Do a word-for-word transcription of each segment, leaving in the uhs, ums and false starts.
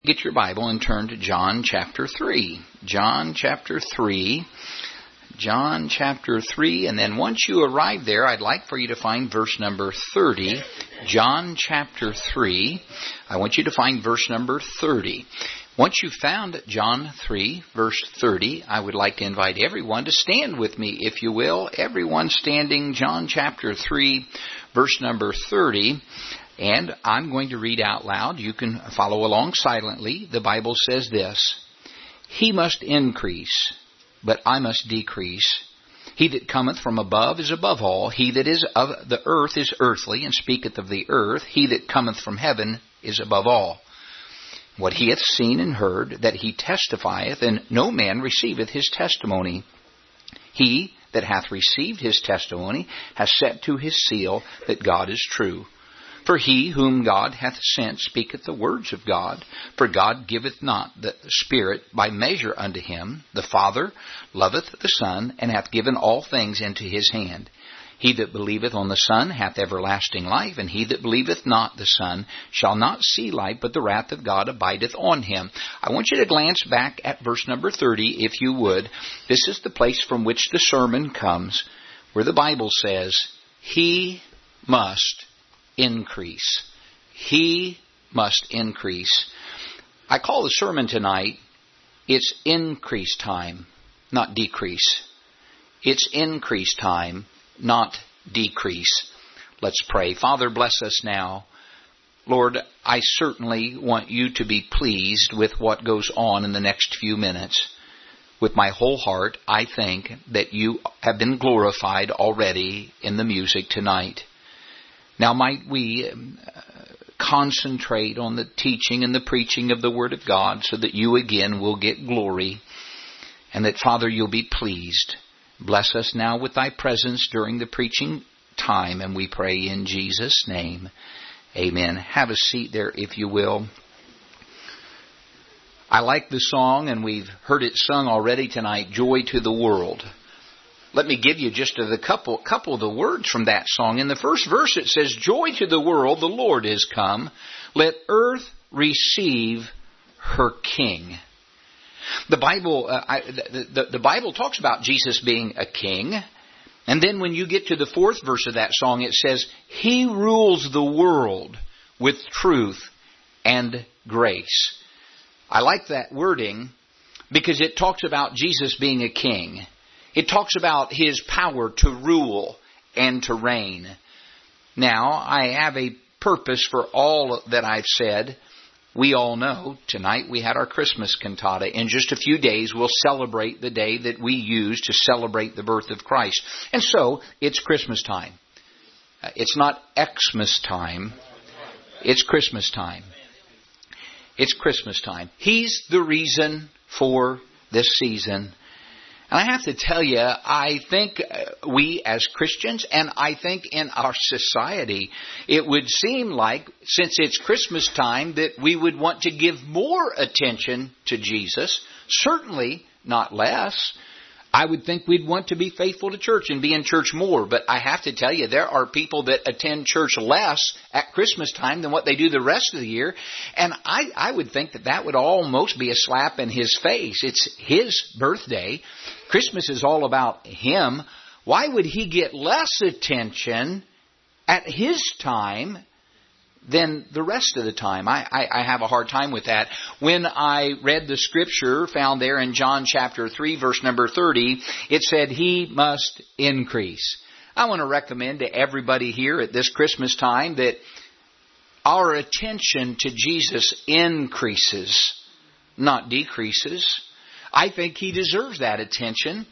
Get your Bible and turn to John chapter three. John chapter three. John chapter three. And then once you arrive there, I'd like for you to find verse number thirty. John chapter three. I want you to find verse number thirty. Once you've found John three, verse thirty, I would like to invite everyone to stand with me, if you will. Everyone standing, John chapter three, verse number thirty. And I'm going to read out loud. You can follow along silently. The Bible says this: He must increase, but I must decrease. He that cometh from above is above all. He that is of the earth is earthly, and speaketh of the earth. He that cometh from heaven is above all. What he hath seen and heard, that he testifieth, and no man receiveth his testimony. He that hath received his testimony hath set to his seal that God is true. For he whom God hath sent speaketh the words of God. For God giveth not the Spirit by measure unto him. The Father loveth the Son, and hath given all things into his hand. He that believeth on the Son hath everlasting life, and he that believeth not the Son shall not see life, but the wrath of God abideth on him. I want you to glance back at verse number thirty, if you would. This is the place from which the sermon comes, where the Bible says, He must increase. He must increase. I call the sermon tonight, it's increase time, not decrease. It's increase time, not decrease. Let's pray. Father, bless us now. Lord, I certainly want you to be pleased with what goes on in the next few minutes. With my whole heart, I think that you have been glorified already in the music tonight. Now might we concentrate on the teaching and the preaching of the Word of God so that you again will get glory, and that, Father, you'll be pleased. Bless us now with thy presence during the preaching time, and we pray in Jesus' name. Amen. Have a seat there, if you will. I like the song, and we've heard it sung already tonight, Joy to the World. Let me give you just a couple, couple of the words from that song. In the first verse it says, Joy to the world, the Lord is come. Let earth receive her King. The Bible, uh, I, the, the, the Bible talks about Jesus being a king. And then when you get to the fourth verse of that song, it says, He rules the world with truth and grace. I like that wording because it talks about Jesus being a king. It talks about His power to rule and to reign. Now, I have a purpose for all that I've said. We all know tonight we had our Christmas cantata. In just a few days, we'll celebrate the day that we use to celebrate the birth of Christ. And so, it's Christmas time. It's not Xmas time. It's Christmas time. It's Christmas time. He's the reason for this season. And I have to tell you, I think we as Christians, and I think in our society, it would seem like, since it's Christmas time, that we would want to give more attention to Jesus. Certainly not less. I would think we'd want to be faithful to church and be in church more. But I have to tell you, there are people that attend church less at Christmas time than what they do the rest of the year. And I, I would think that that would almost be a slap in His face. It's His birthday. Christmas is all about Him. Why would He get less attention at His time than the rest of the time? I, I, I have a hard time with that. When I read the scripture found there in John chapter three, verse number thirty, it said, He must increase. I want to recommend to everybody here at this Christmas time that our attention to Jesus increases, not decreases. I think He deserves that attention.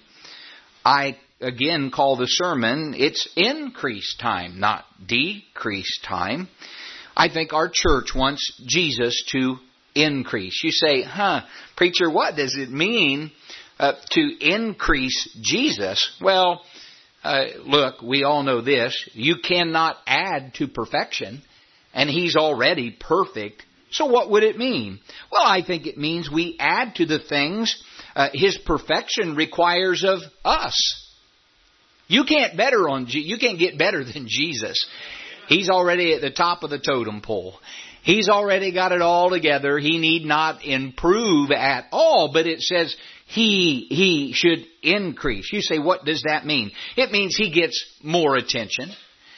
I, again, call the sermon, it's increase time, not decrease time. I think our church wants Jesus to increase. You say, huh, preacher, what does it mean uh, to increase Jesus? Well, uh, look, we all know this. You cannot add to perfection, and He's already perfect. So what would it mean? Well, I think it means we add to the things uh, His perfection requires of us. You can't better on, you can't get better than Jesus. He's already at the top of the totem pole. He's already got it all together. He need not improve at all. But it says he, he should increase. You say, what does that mean? It means he gets more attention.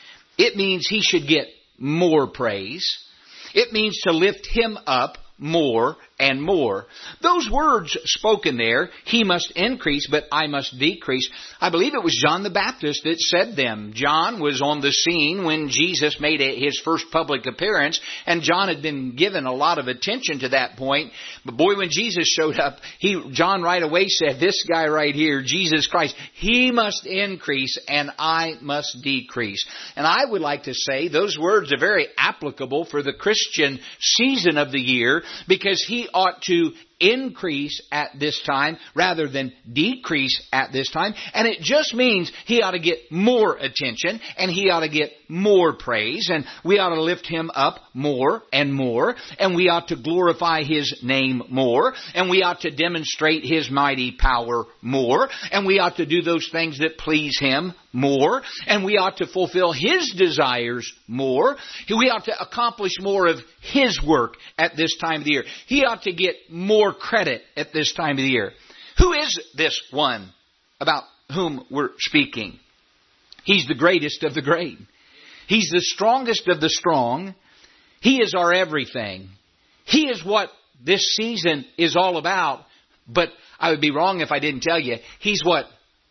It means he should get more praise. It means to lift him up more and more. Those words spoken there, he must increase, but I must decrease. I believe it was John the Baptist that said them. John was on the scene when Jesus made a, his first public appearance, and John had been given a lot of attention to that point. But boy, when Jesus showed up, he John right away said, this guy right here, Jesus Christ, he must increase and I must decrease. And I would like to say those words are very applicable for the Christian season of the year, because he ought to increase at this time rather than decrease at this time. And it just means he ought to get more attention and he ought to get more praise, and we ought to lift him up more and more, and we ought to glorify his name more, and we ought to demonstrate his mighty power more, and we ought to do those things that please him more, and we ought to fulfill his desires more. We ought to accomplish more of his work at this time of the year. He ought to get more credit at this time of the year. Who is this one about whom we're speaking? He's the greatest of the great. He's the strongest of the strong. He is our everything. He is what this season is all about. But I would be wrong if I didn't tell you, He's what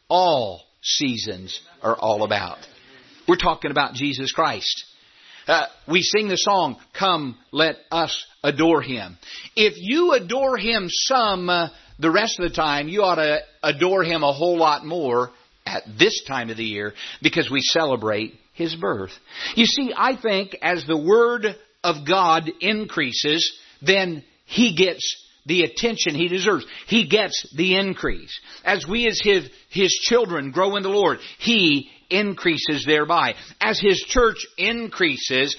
all seasons are all about. We're talking about Jesus Christ. Uh, we sing the song, Come, Let Us Adore Him. If you adore Him some, uh, the rest of the time, you ought to adore Him a whole lot more at this time of the year, because we celebrate His birth. You see, I think as the Word of God increases, then He gets the attention He deserves. He gets the increase. As we as His, His children grow in the Lord, He increases thereby. As His church increases,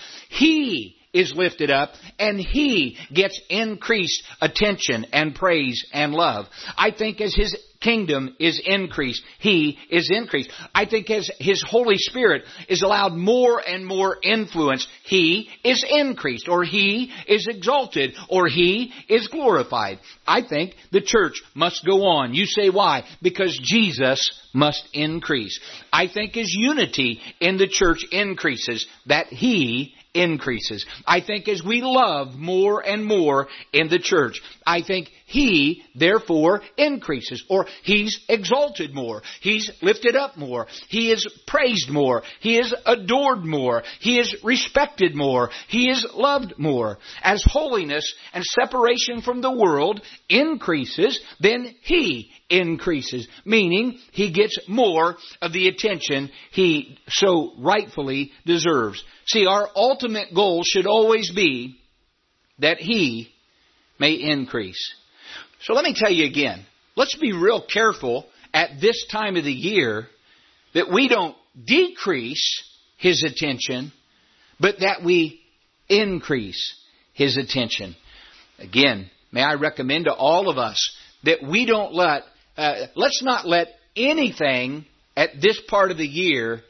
He is lifted up and He gets increased attention and praise and love. I think as His kingdom is increased, He is increased. I think as His Holy Spirit is allowed more and more influence, He is increased, or He is exalted, or He is glorified. I think the church must go on. You say why? Because Jesus must increase. I think as unity in the church increases, that He increases. I think as we love more and more in the church, I think He therefore increases, or He's exalted more. He's lifted up more. He is praised more. He is adored more. He is respected more. He is loved more. As holiness and separation from the world increases, then He increases, meaning He gets more of the attention He so rightfully deserves. See, our ultimate goal should always be that He may increase. So let me tell you again, let's be real careful at this time of the year that we don't decrease His attention, but that we increase His attention. Again, may I recommend to all of us that we don't let, uh, let's not let anything at this part of the year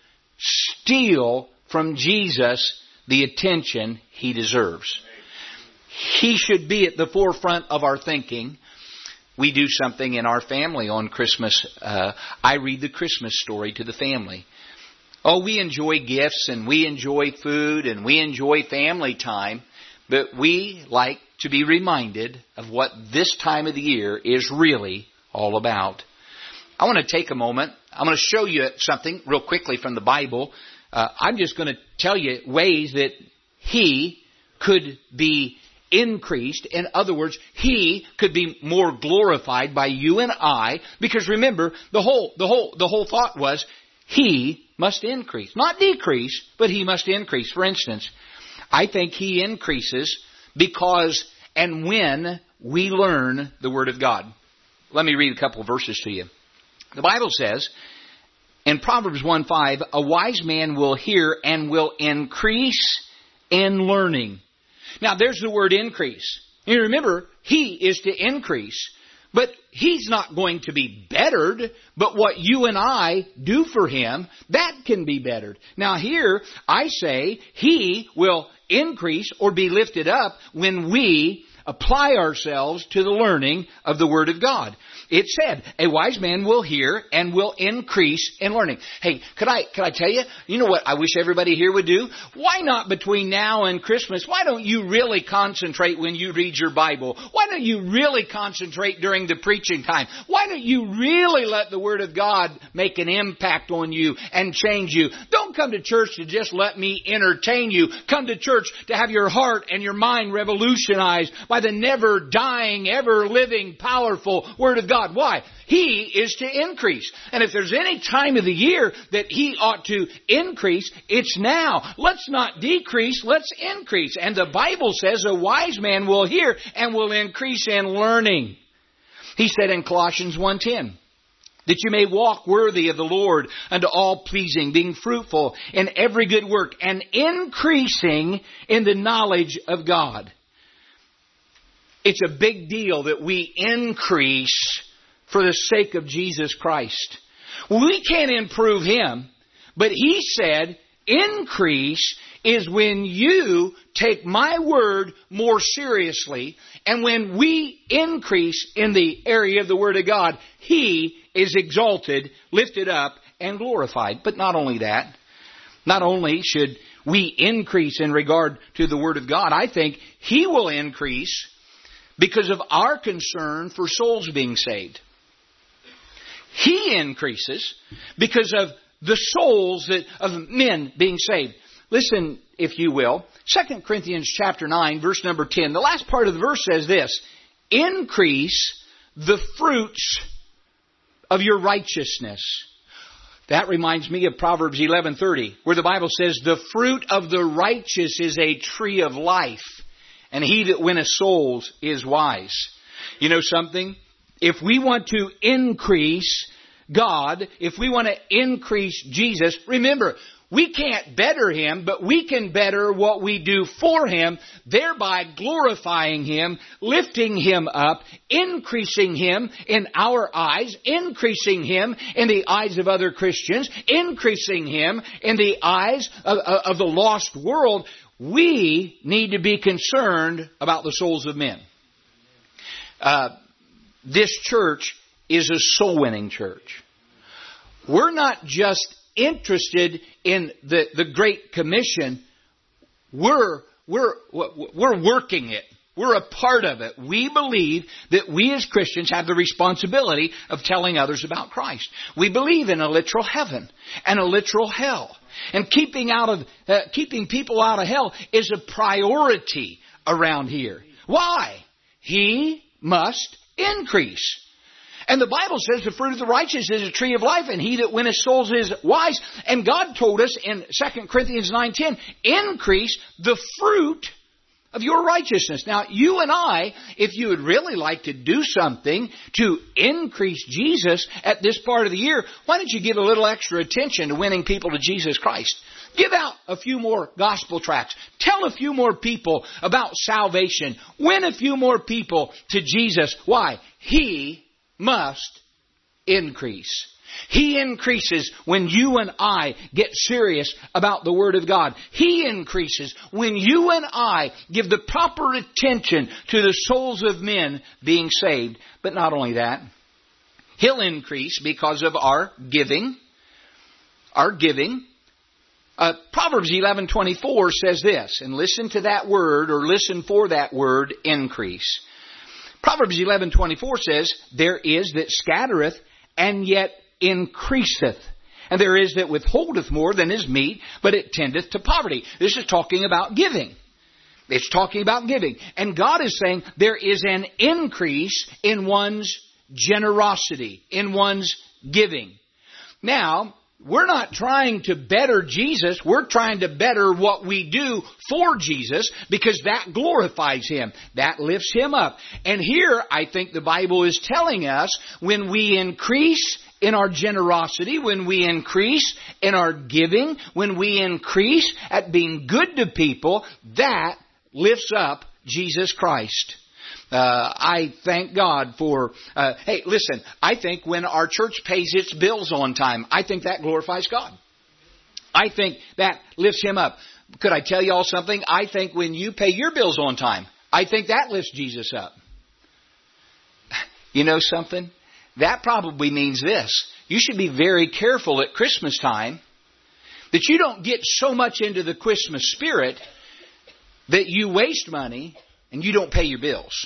steal from Jesus the attention He deserves. He should be at the forefront of our thinking. We do something in our family on Christmas. Uh, I read the Christmas story to the family. Oh, we enjoy gifts and we enjoy food and we enjoy family time, but we like to be reminded of what this time of the year is really all about. I want to take a moment. I'm going to show you something real quickly from the Bible. Uh, I'm just going to tell you ways that He could be increased. In other words, He could be more glorified by you and I, because remember, the whole, the whole, the whole thought was He must increase. Not decrease, but He must increase. For instance, I think He increases because and when we learn the Word of God. Let me read a couple of verses to you. The Bible says, in Proverbs one five, a wise man will hear and will increase in learning. Now there's the word increase. You remember, He is to increase, but He's not going to be bettered, but what you and I do for Him, that can be bettered. Now here, I say, He will increase or be lifted up when we apply ourselves to the learning of the Word of God. It said, a wise man will hear and will increase in learning. Hey, could I, could I tell you, you know what I wish everybody here would do? Why not between now and Christmas? Why don't you really concentrate when you read your Bible? Why don't you really concentrate during the preaching time? Why don't you really let the Word of God make an impact on you and change you? Don't come to church to just let me entertain you. Come to church to have your heart and your mind revolutionized by the never dying, ever living, powerful Word of God. Why? He is to increase. And if there's any time of the year that He ought to increase, it's now. Let's not decrease, let's increase. And the Bible says a wise man will hear and will increase in learning. He said in Colossians one ten, that you may walk worthy of the Lord unto all pleasing, being fruitful in every good work and increasing in the knowledge of God. It's a big deal that we increase for the sake of Jesus Christ. We can't improve Him, but He said increase is when you take my word more seriously, and when we increase in the area of the Word of God, He is exalted, lifted up, and glorified. But not only that, not only should we increase in regard to the Word of God, I think He will increase because of our concern for souls being saved. He increases because of the souls that, of men being saved. Listen, if you will, Second Corinthians chapter nine, verse number ten. The last part of the verse says this, increase the fruits of your righteousness. That reminds me of Proverbs eleven thirty, where the Bible says, the fruit of the righteous is a tree of life, and he that winneth souls is wise. You know something? If we want to increase God, if we want to increase Jesus, remember, we can't better Him, but we can better what we do for Him, thereby glorifying Him, lifting Him up, increasing Him in our eyes, increasing Him in the eyes of other Christians, increasing Him in the eyes of, of the lost world. We need to be concerned about the souls of men. Uh, this church is a soul-winning church. We're not just interested in the, the Great Commission. We're, we're, we're working it. We're a part of it. We believe that we as Christians have the responsibility of telling others about Christ. We believe in a literal heaven and a literal hell. And keeping out of, uh, keeping people out of hell is a priority around here. Why? He must increase. And the Bible says the fruit of the righteous is a tree of life, and he that winneth souls is wise. And God told us in Second Corinthians nine ten, increase the fruit of your righteousness. Now, you and I, if you would really like to do something to increase Jesus at this part of the year, why don't you give a little extra attention to winning people to Jesus Christ? Give out a few more gospel tracts. Tell a few more people about salvation. Win a few more people to Jesus. Why? He must increase. He increases when you and I get serious about the Word of God. He increases when you and I give the proper attention to the souls of men being saved. But not only that, He'll increase because of our giving. Our giving. Uh, Proverbs eleven twenty-four says this, and listen to that word, or listen for that word, increase. Proverbs eleven twenty-four says, there is that scattereth and yet increaseth, and there is that withholdeth more than is meet, but it tendeth to poverty. This is talking about giving. It's talking about giving. And God is saying there is an increase in one's generosity, in one's giving. Now, we're not trying to better Jesus. We're trying to better what we do for Jesus, because that glorifies Him. That lifts Him up. And here, I think the Bible is telling us, when we increase in our generosity, when we increase in our giving, when we increase at being good to people, that lifts up Jesus Christ. Uh, I thank God for, uh, hey, listen, I think when our church pays its bills on time, I think that glorifies God. I think that lifts Him up. Could I tell you all something? I think when you pay your bills on time, I think that lifts Jesus up. You know something? That probably means this. You should be very careful at Christmas time that you don't get so much into the Christmas spirit that you waste money and you don't pay your bills.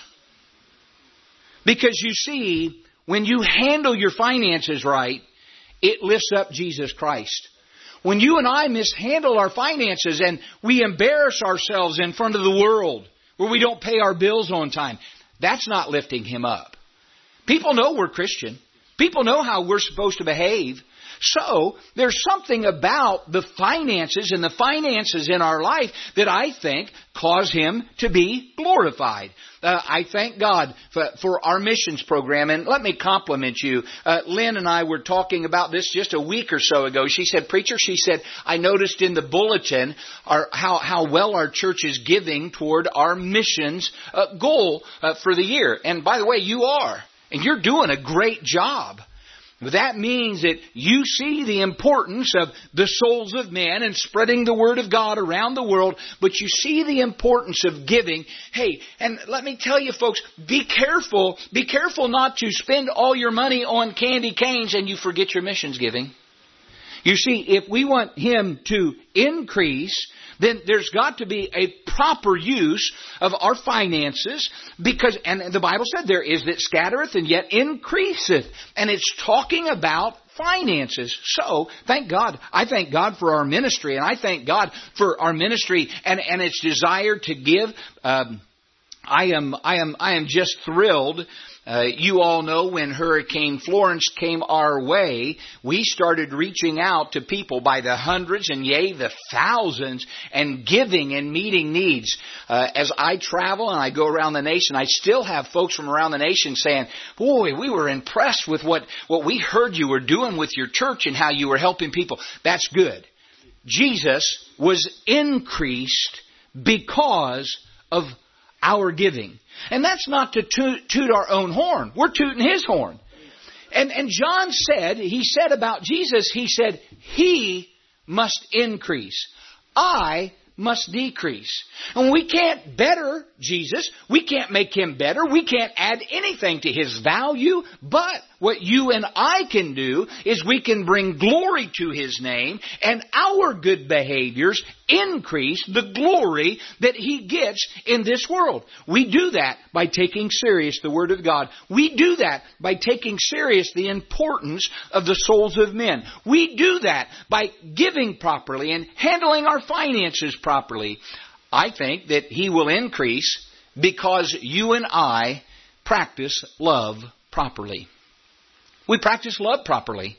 Because you see, when you handle your finances right, it lifts up Jesus Christ. When you and I mishandle our finances and we embarrass ourselves in front of the world where we don't pay our bills on time, that's not lifting Him up. People know we're Christian. People know how we're supposed to behave. So there's something about the finances and the finances in our life that I think cause Him to be glorified. Uh, I thank God for, for our missions program. And let me compliment you. Uh, Lynn and I were talking about this just a week or so ago. She said, Preacher, she said, I noticed in the bulletin our, how, how well our church is giving toward our missions uh, goal uh, for the year. And by the way, you are. And you're doing a great job. That means that you see the importance of the souls of men and spreading the Word of God around the world, but you see the importance of giving. Hey, and let me tell you folks, be careful. Be careful not to spend all your money on candy canes and you forget your missions giving. You see, if we want Him to increase, then there's got to be a proper use of our finances, because, and the Bible said, there is that scattereth and yet increaseth. And it's talking about finances. So, thank God. I thank God for our ministry, and I thank God for our ministry and, and its desire to give. Um, I am, I am, I am just thrilled. Uh, you all know when Hurricane Florence came our way, we started reaching out to people by the hundreds and yea, the thousands, and giving and meeting needs. Uh, as I travel and I go around the nation, I still have folks from around the nation saying, boy, we were impressed with what, what we heard you were doing with your church and how you were helping people. That's good. Jesus was increased because of our giving. And that's not to toot, toot our own horn. We're tooting His horn. And, and John said, he said about Jesus, he said, He must increase. I must decrease. And we can't better Jesus. We can't make Him better. We can't add anything to His value. But what you and I can do is we can bring glory to His name, and our good behaviors increase the glory that He gets in this world. We do that by taking serious the Word of God. We do that by taking serious the importance of the souls of men. We do that by giving properly and handling our finances properly. I think that He will increase because you and I practice love properly. We practice love properly.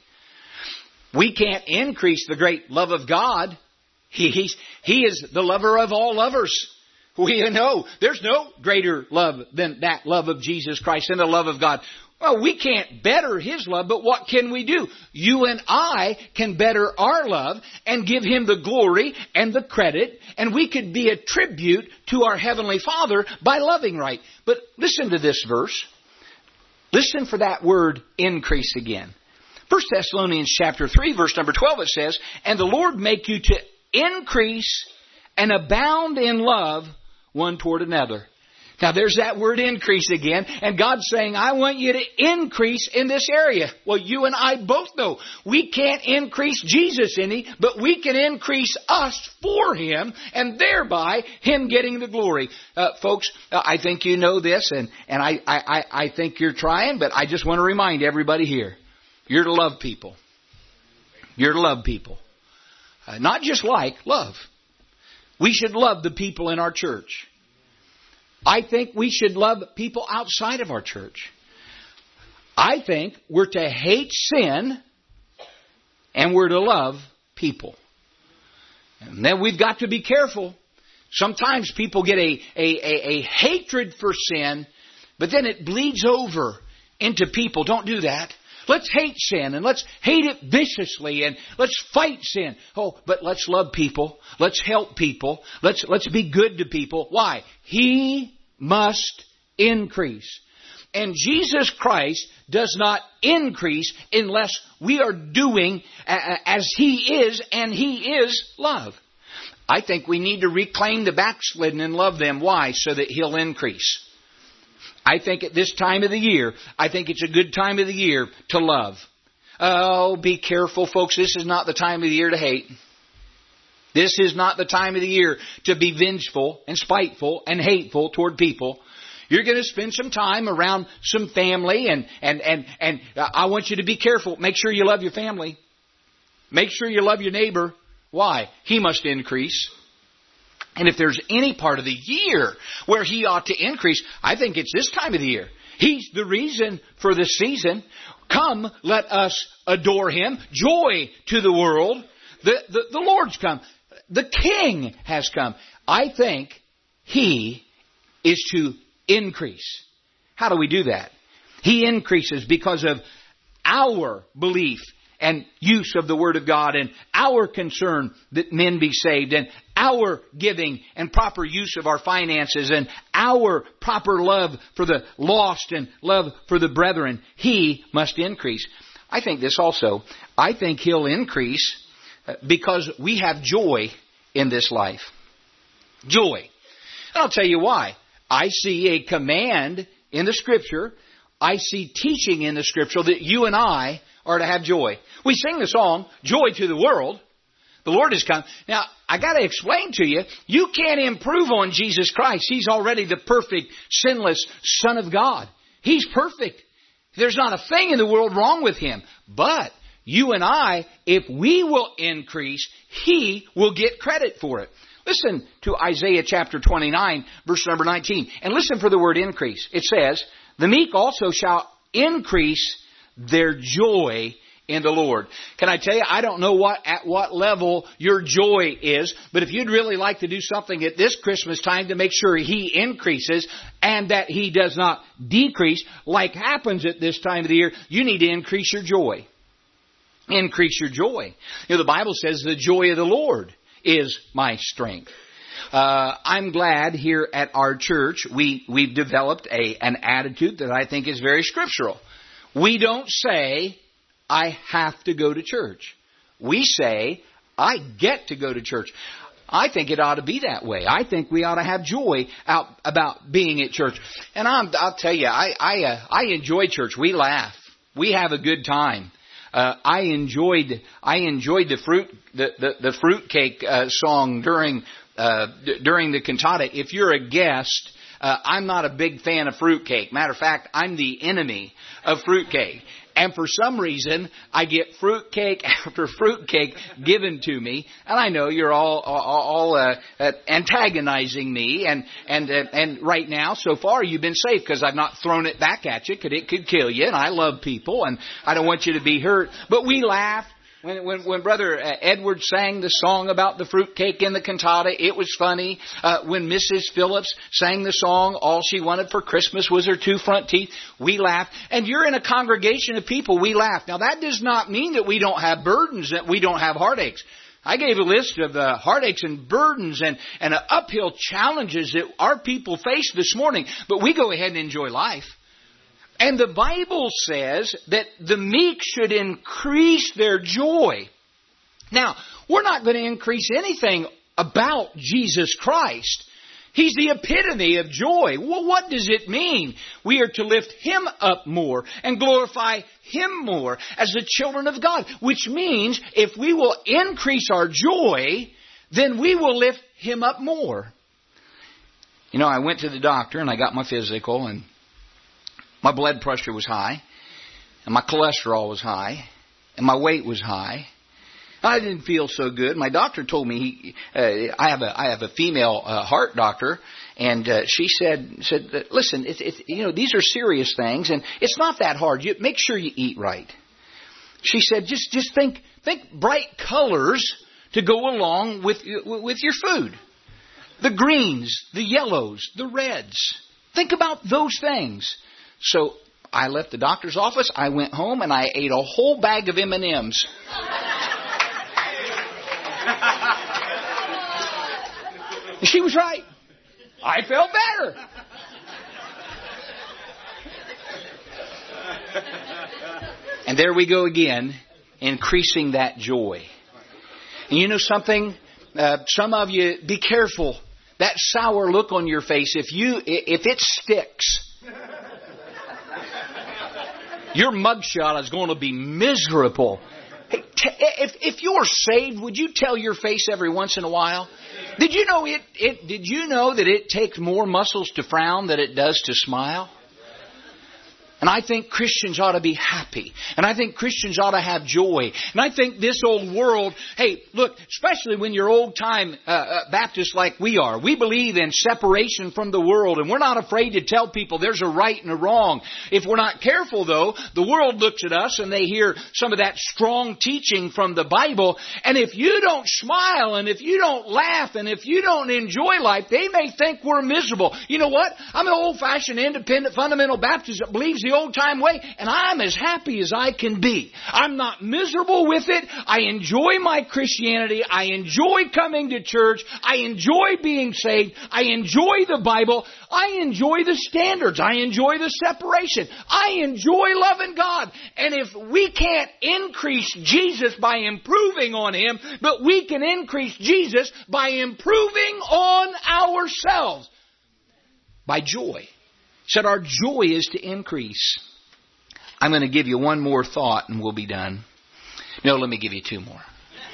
We can't increase the great love of God. He, he's, he is the lover of all lovers. We know there's no greater love than that love of Jesus Christ and the love of God. Well, we can't better His love, but what can we do? You and I can better our love and give Him the glory and the credit, and we could be a tribute to our Heavenly Father by loving right. But listen to this verse. Listen for that word increase again. First Thessalonians chapter three, verse number twelve, it says, And the Lord make you to increase and abound in love one toward another. Now there's that word increase again. And God's saying, I want you to increase in this area. Well, you and I both know we can't increase Jesus any, but we can increase us for Him, and thereby Him getting the glory. Uh, folks, uh, I think you know this, and, and I, I, I think you're trying, but I just want to remind everybody here, you're to love people. You're to love people. Uh, not just like, love. We should love the people in our church. I think we should love people outside of our church. I think we're to hate sin and we're to love people. And then we've got to be careful. Sometimes people get a, a, a, a hatred for sin, but then it bleeds over into people. Don't do that. Let's hate sin and let's hate it viciously and let's fight sin. Oh, but let's love people. Let's help people. Let's, let's be good to people. Why? He must increase. And Jesus Christ does not increase unless we are doing as He is, and He is love. I think we need to reclaim the backslidden and love them. Why? So that He'll increase. I think at this time of the year, I think it's a good time of the year to love. Oh, be careful, folks. This is not the time of the year to hate. This is not the time of the year to be vengeful and spiteful and hateful toward people. You're going to spend some time around some family, and, and, and, and I want you to be careful. Make sure you love your family. Make sure you love your neighbor. Why? He must increase. And if there's any part of the year where He ought to increase, I think it's this time of the year. He's the reason for the season. Come, let us adore Him. Joy to the world. The, the, the Lord's come. The King has come. I think He is to increase. How do we do that? He increases because of our belief and use of the Word of God, and our concern that men be saved, and our giving and proper use of our finances, and our proper love for the lost and love for the brethren. He must increase. I think this also. I think He'll increase because we have joy in this life. Joy. And I'll tell you why. I see a command in the Scripture. I see teaching in the Scripture that you and I are to have joy. We sing the song, Joy to the World. The Lord has come. Now, I got to explain to you, you can't improve on Jesus Christ. He's already the perfect, sinless Son of God. He's perfect. There's not a thing in the world wrong with Him. But you and I, if we will increase, He will get credit for it. Listen to Isaiah chapter twenty-nine, verse number nineteen. And listen for the word increase. It says, the meek also shall increase their joy in the Lord. Can I tell you, I don't know what at what level your joy is, but if you'd really like to do something at this Christmas time to make sure He increases and that He does not decrease, like happens at this time of the year, you need to increase your joy. Increase your joy. You know, the Bible says the joy of the Lord is my strength. Uh, I'm glad here at our church we, we've developed a, an attitude that I think is very scriptural. We don't say, I have to go to church. We say, I get to go to church. I think it ought to be that way. I think we ought to have joy out about being at church. And I'm, I'll tell you, I I, uh, I enjoy church. We laugh. We have a good time. Uh, I enjoyed I enjoyed the fruit the the, the fruitcake uh, song during uh, d- during the cantata. If you're a guest, uh, I'm not a big fan of fruitcake. Matter of fact, I'm the enemy of fruitcake. And for some reason, I get fruitcake after fruitcake given to me, and I know you're all all, all uh, uh, antagonizing me. And and uh, and right now, so far, you've been safe because I've not thrown it back at you, because it could kill you. And I love people, and I don't want you to be hurt. But we laugh. When, when, when Brother Edward sang the song about the fruitcake in the cantata, it was funny. Uh, when Missus Phillips sang the song, all she wanted for Christmas was her two front teeth, we laughed. And you're in a congregation of people, we laugh. Now that does not mean that we don't have burdens, that we don't have heartaches. I gave a list of uh, heartaches and burdens and, and uh, uphill challenges that our people face this morning. But we go ahead and enjoy life. And the Bible says that the meek should increase their joy. Now, we're not going to increase anything about Jesus Christ. He's the epitome of joy. Well, what does it mean? We are to lift Him up more and glorify Him more as the children of God. Which means if we will increase our joy, then we will lift Him up more. You know, I went to the doctor and I got my physical, and my blood pressure was high, and my cholesterol was high, and my weight was high. I didn't feel so good. My doctor told me he, uh, I have a I have a female uh, heart doctor, and uh, she said said listen, it's it's you know these are serious things, and it's not that hard. You make sure you eat right. She said just just think think bright colors to go along with with your food, the greens, the yellows, the reds. Think about those things. So I left the doctor's office, I went home, and I ate a whole bag of M and M's. She was right. I felt better. And there we go again, increasing that joy. And you know something? Uh, some of you, be careful. That sour look on your face, if you if it sticks, your mugshot is going to be miserable. Hey, t- if if you are saved, would you tell your face every once in a while? Did you know it? It did you know that it takes more muscles to frown than it does to smile? And I think Christians ought to be happy. And I think Christians ought to have joy. And I think this old world, hey, look, especially when you're old-time uh, uh, Baptists like we are, we believe in separation from the world. And we're not afraid to tell people there's a right and a wrong. If we're not careful, though, the world looks at us and they hear some of that strong teaching from the Bible. And if you don't smile and if you don't laugh and if you don't enjoy life, they may think we're miserable. You know what? I'm an old-fashioned, independent, fundamental Baptist that believes the old-time way, and I'm as happy as I can be. I'm not miserable with it. I enjoy my Christianity. I enjoy coming to church. I enjoy being saved. I enjoy the Bible. I enjoy the standards. I enjoy the separation. I enjoy loving God. And if we can't increase Jesus by improving on Him, but we can increase Jesus by improving on ourselves by joy. Said our joy is to increase. I'm going to give you one more thought and we'll be done. No, let me give you two more.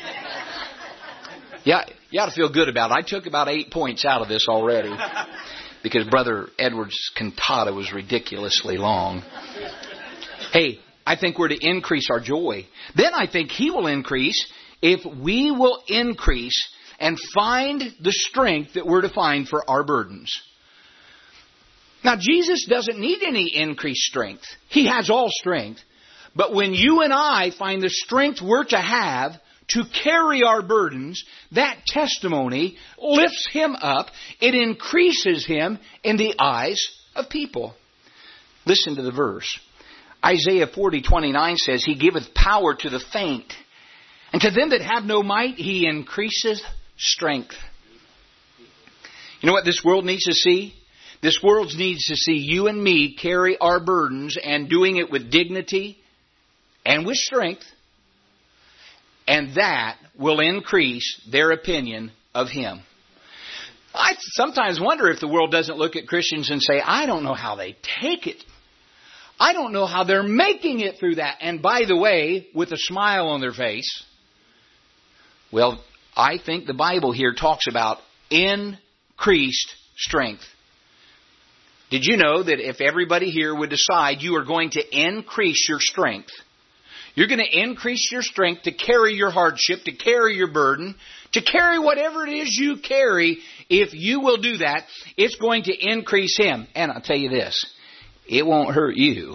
Yeah, you ought to feel good about it. I took about eight points out of this already because Brother Edwards' cantata was ridiculously long. Hey, I think we're to increase our joy. Then I think He will increase if we will increase and find the strength that we're to find for our burdens. Now, Jesus doesn't need any increased strength. He has all strength. But when you and I find the strength we're to have to carry our burdens, that testimony lifts Him up. It increases Him in the eyes of people. Listen to the verse. Isaiah forty twenty-nine says, He giveth power to the faint, and to them that have no might, He increaseth strength. You know what this world needs to see? This world needs to see you and me carry our burdens and doing it with dignity and with strength. And that will increase their opinion of Him. I sometimes wonder if the world doesn't look at Christians and say, I don't know how they take it. I don't know how they're making it through that. And by the way, with a smile on their face. Well, I think the Bible here talks about increased strength. Did you know that if everybody here would decide you are going to increase your strength, you're going to increase your strength to carry your hardship, to carry your burden, to carry whatever it is you carry, if you will do that, it's going to increase Him. And I'll tell you this, it won't hurt you.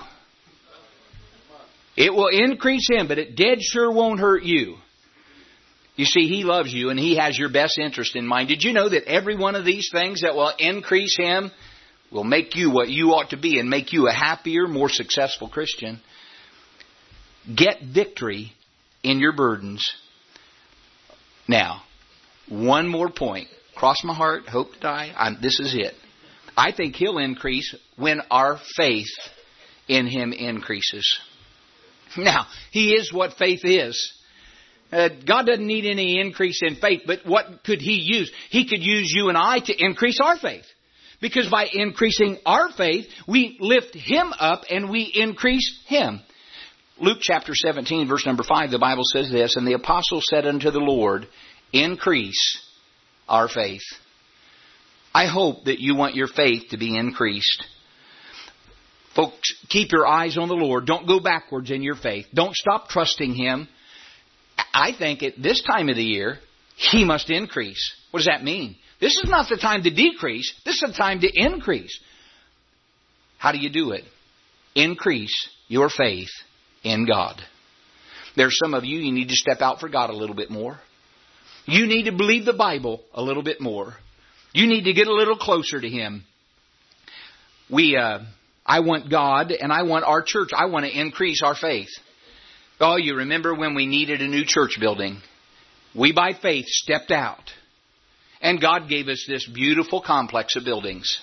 It will increase Him, but it dead sure won't hurt you. You see, He loves you and He has your best interest in mind. Did you know that every one of these things that will increase Him will make you what you ought to be and make you a happier, more successful Christian? Get victory in your burdens. Now, one more point. Cross my heart, hope to die. I'm, this is it. I think He'll increase when our faith in Him increases. Now, He is what faith is. Uh, God doesn't need any increase in faith, but what could He use? He could use you and I to increase our faith. Because by increasing our faith, we lift Him up and we increase Him. Luke chapter seventeen, verse number five, the Bible says this, And the apostle said unto the Lord, Increase our faith. I hope that you want your faith to be increased. Folks, keep your eyes on the Lord. Don't go backwards in your faith. Don't stop trusting Him. I think at this time of the year, He must increase. What does that mean? This is not the time to decrease. This is the time to increase. How do you do it? Increase your faith in God. There's some of you, you need to step out for God a little bit more. You need to believe the Bible a little bit more. You need to get a little closer to Him. We, uh, I want God and I want our church. I want to increase our faith. Oh, you remember when we needed a new church building? We by faith stepped out. And God gave us this beautiful complex of buildings.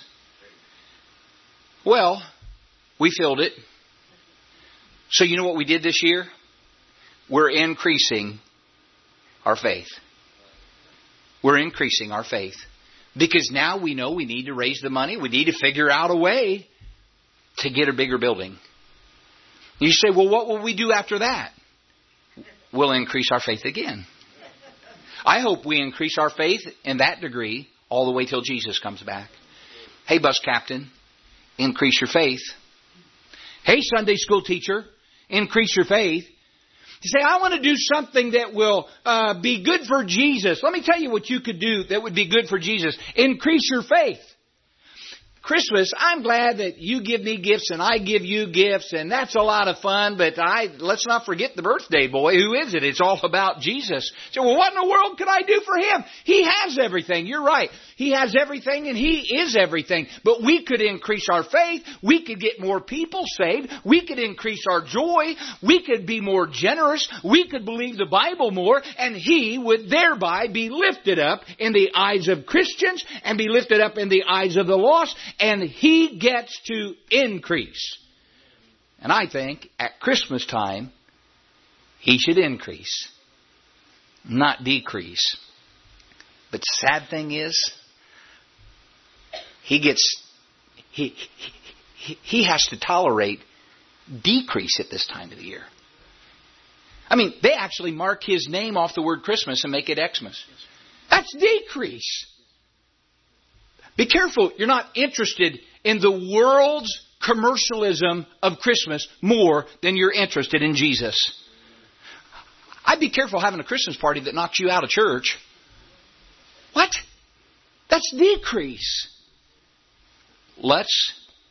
Well, we filled it. So you know what we did this year? We're increasing our faith. we're increasing our faith. Because now we know we need to raise the money. We need to figure out a way to get a bigger building. You say, well, what will we do after that? We'll increase our faith again. I hope we increase our faith in that degree all the way till Jesus comes back. Hey, bus captain, increase your faith. Hey, Sunday school teacher, increase your faith. You say, I want to do something that will uh, be good for Jesus. Let me tell you what you could do that would be good for Jesus. Increase your faith. Christmas, I'm glad that you give me gifts and I give you gifts, and that's a lot of fun, but I let's not forget the birthday boy. Who is it? It's all about Jesus. So, well, what in the world could I do for Him? He has everything. You're right. He has everything and He is everything. But we could increase our faith. We could get more people saved. We could increase our joy. We could be more generous. We could believe the Bible more, and He would thereby be lifted up in the eyes of Christians and be lifted up in the eyes of the lost. And He gets to increase. And I think at Christmas time, He should increase, not decrease. But the sad thing is, He gets, he, he, he has to tolerate decrease at this time of the year. I mean, they actually mark His name off the word Christmas and make it Xmas. That's decrease. Be careful you're not interested in the world's commercialism of Christmas more than you're interested in Jesus. I'd be careful having a Christmas party that knocks you out of church. What? That's decrease. Let's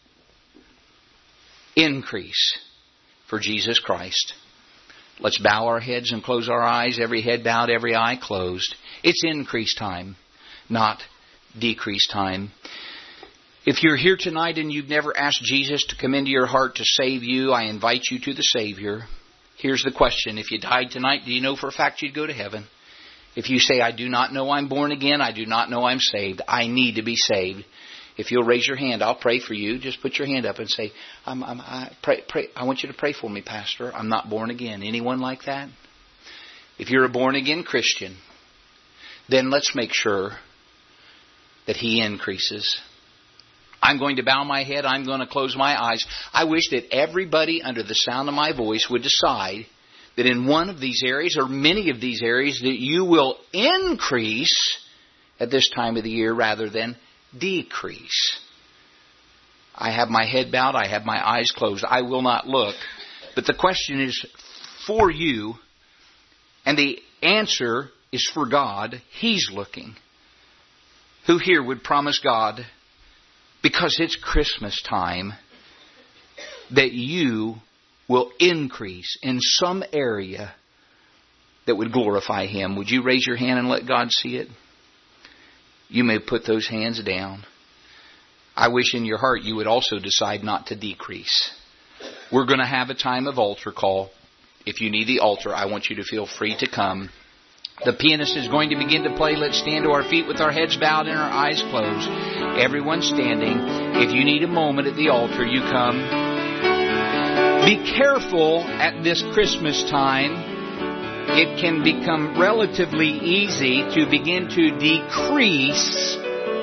increase for Jesus Christ. Let's bow our heads and close our eyes. Every head bowed, every eye closed. It's increase time, not decrease time. If you're here tonight and you've never asked Jesus to come into your heart to save you, I invite you to the Savior. Here's the question. If you died tonight, do you know for a fact you'd go to heaven? If you say, I do not know I'm born again, I do not know I'm saved, I need to be saved. If you'll raise your hand, I'll pray for you. Just put your hand up and say, I'm, I'm, I, pray, pray, I want you to pray for me, Pastor. I'm not born again. Anyone like that? If you're a born again Christian, then let's make sure that He increases. I'm going to bow my head. I'm going to close my eyes. I wish that everybody under the sound of my voice would decide that in one of these areas or many of these areas that you will increase at this time of the year rather than decrease. I have my head bowed. I have my eyes closed. I will not look. But the question is for you, and the answer is for God. He's looking. Who here would promise God, because it's Christmas time, that you will increase in some area that would glorify Him? Would you raise your hand and let God see it? You may put those hands down. I wish in your heart you would also decide not to decrease. We're going to have a time of altar call. If you need the altar, I want you to feel free to come. The pianist is going to begin to play. Let's stand to our feet with our heads bowed and our eyes closed. Everyone standing. If you need a moment at the altar, you come. Be careful at this Christmas time. It can become relatively easy to begin to decrease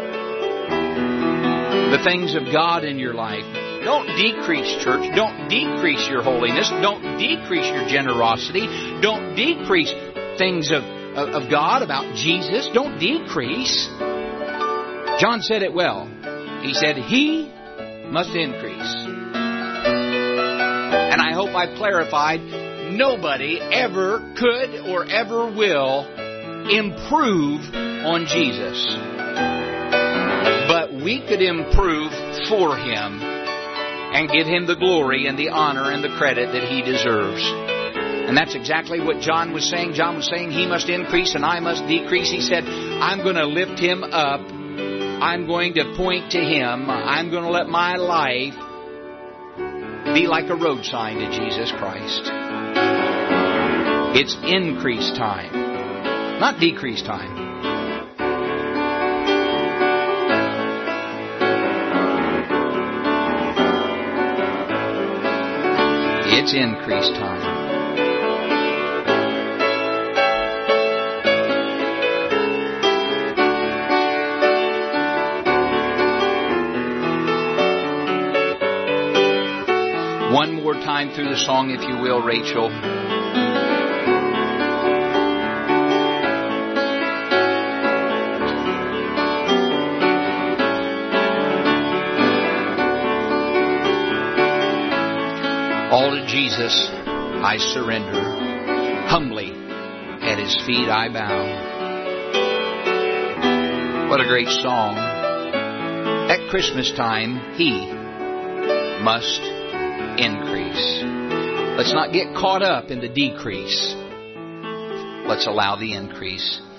the things of God in your life. Don't decrease, church. Don't decrease your holiness. Don't decrease your generosity. Don't decrease things of of God, about Jesus. Don't decrease. John said it well. He said, He must increase. And I hope I've clarified, nobody ever could or ever will improve on Jesus. But we could improve for Him and give Him the glory and the honor and the credit that He deserves. And that's exactly what John was saying. John was saying He must increase and I must decrease. He said, I'm going to lift Him up. I'm going to point to Him. I'm going to let my life be like a road sign to Jesus Christ. It's increase time, not decrease time. It's increase time. One more time through the song, if you will, Rachel. All to Jesus I surrender. Humbly at His feet I bow. What a great song. At Christmas time, He must increase. Let's not get caught up in the decrease. Let's allow the increase.